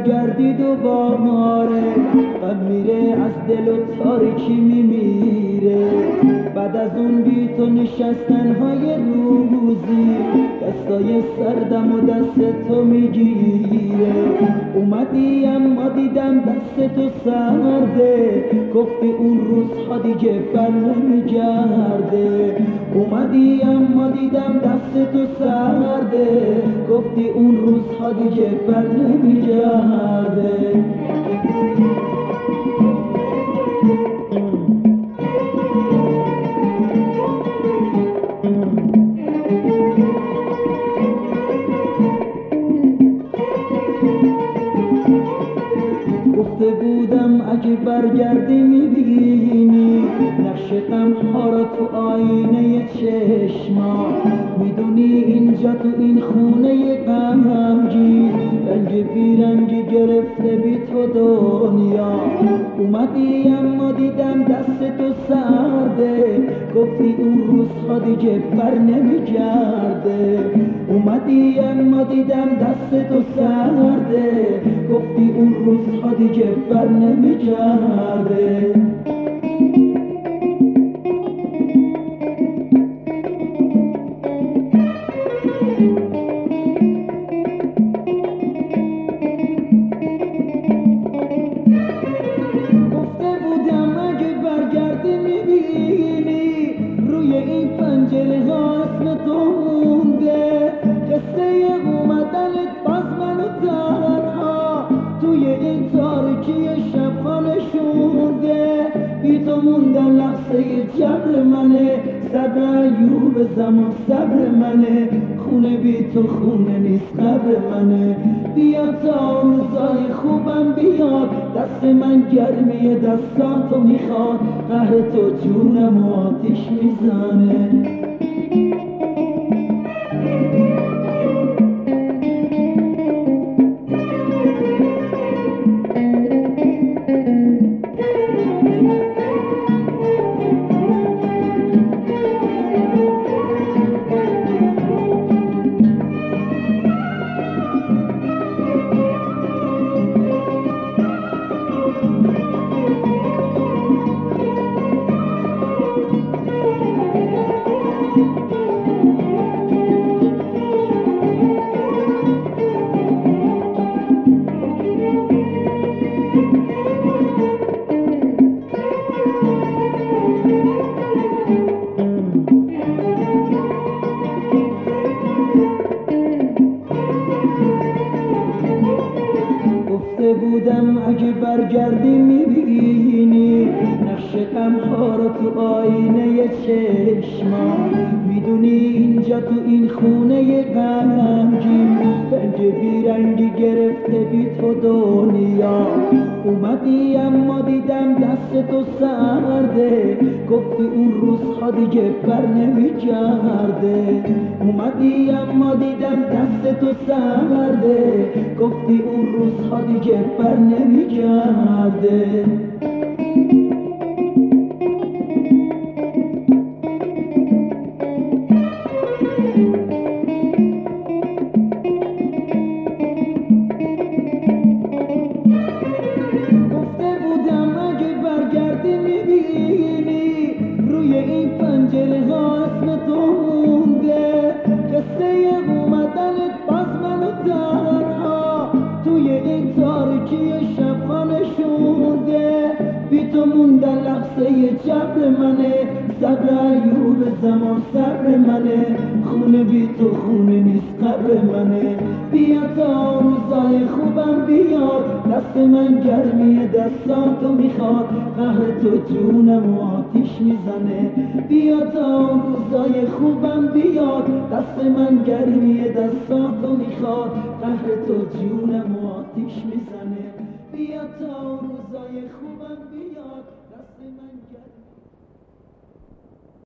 برگردی دوباره، غم میره از دل و تاریکی میمیره. بعد از اون بی تو نشستن های روزی، دستای سردم و دست تو میگیره. اومدی اما دیدم دست تو سرده، گفتی اون روزها دیگه بر نمیگرده. اومدی اما دیدم دست تو سرده، گفتی اون روزها دیگه بر نمیگرده. گفته بودم اگه برگردی میبینی نقش غمها را تو آینه چشما. میدونی اینجا تو این خونه غمگین رنگ بیرنگی گرفته بی تو دنیا. اومدی اما دیدم دست تو سرده، گفتی اون روزها دیگه بر نمیگرده. اومدی اما دیدم دست تو سرده، گفتی اون روزها دیگه بر نمیگرده. گفته بودم اگه برگردی میبینی روی این پنجره ها اسم تو مونده. قصه اومدنت باز منو تنها توی این تاریکی شبها نشونده. بی تو موندن لحظه جبر منه، صبر ایوب زمان صبر منه. خونه بی تو خونه نیست قبر منه. بیا تا روزای خوبم بیاد، دست من گرمی دستاتو میخواد. قهر تو جونم و آتیش میزنه. گفته بودم اگه برگردی میبینی نقش غمها رو تو آینه چشما. میدونی اینجا تو این خونه غمگین رنگ بیرنگی گرفته بی تو دنیا. اومدی اما دیدم دست تو سرده، گفتی اون روزها دیگه بر نمیگرده. اومدی اما دیدم دست تو سرده، گفتی اون روزها دیگه بر نمیگرده. گفته بودم اگه برگردی میبینی روی این پنجره ها اسم تو مونده. قصه اومدنت باز منو تنها توی این تاریکی شبها نشونده. بی تو موندن لحظه جبر منه، صبر ایوب زمان صبر منه. خونه بی تو خونه نیست قبر منه. بیا تا روزای خوبم بیاد، دست من گرمی دستاتو میخواد. قهر تو جونم و آتیش میزنه. بیا تا روزای خوبم بیاد، دست من گرمی دستاتو میخواد. قهر تو جونم و آتیش میزنه. بیا تا روزای خوبم بیاد، دست من